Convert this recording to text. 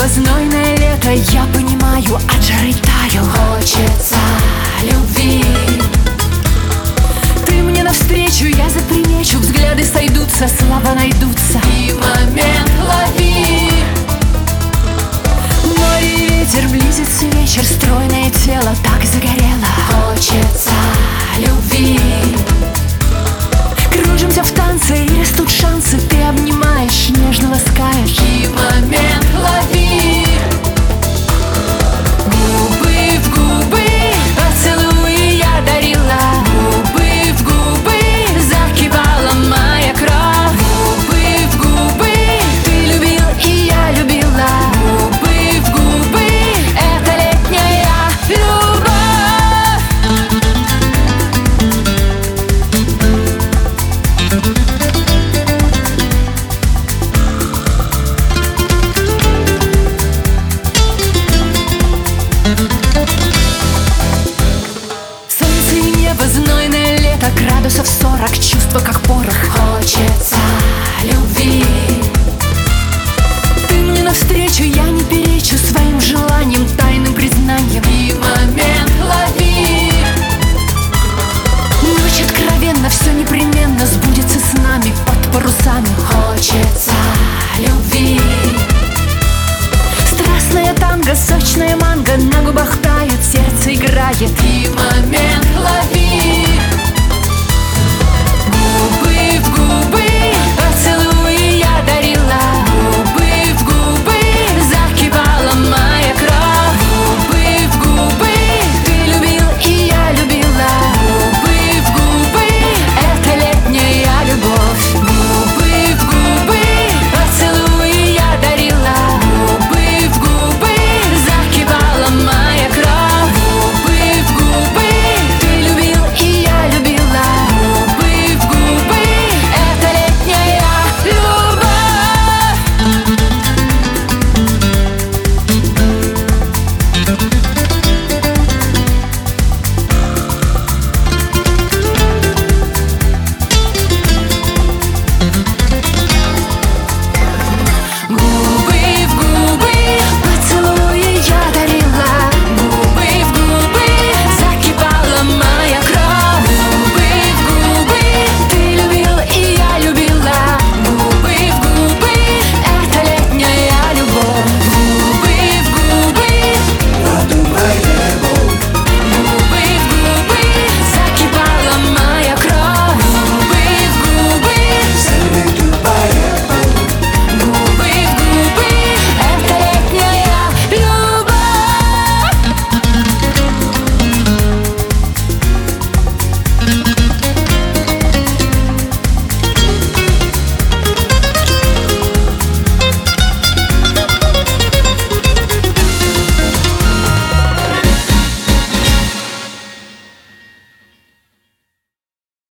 знойное лето, я понимаю, от жары таю. Хочется любви. Ты мне навстречу, я запримечу, взгляды сойдутся, слова найдутся, и момент лови. Море и ветер, близится вечер, стройное тело так загорело. Хочется любви. Кружимся в танце, и растут шансы, ты обнимаешь, нежно ласкаешь, и момент лови. Губы в губы, поцелуи я дарила. Губы в губы, закипала моя кровь. Губы в губы, ты любил и я любила. Губы в губы, это летняя любовь. Солнце и небо, знойное лето, градусов 40, чувства как порох. Хочется любви. Ты мне навстречу, я не перечу своим желанием, тайным признанием, и момент лови. Ночь откровенно, все непременно сбудется с нами под парусами. Хочется любви. Страстная танго, сочная манго, на губах тает, сердце играет, и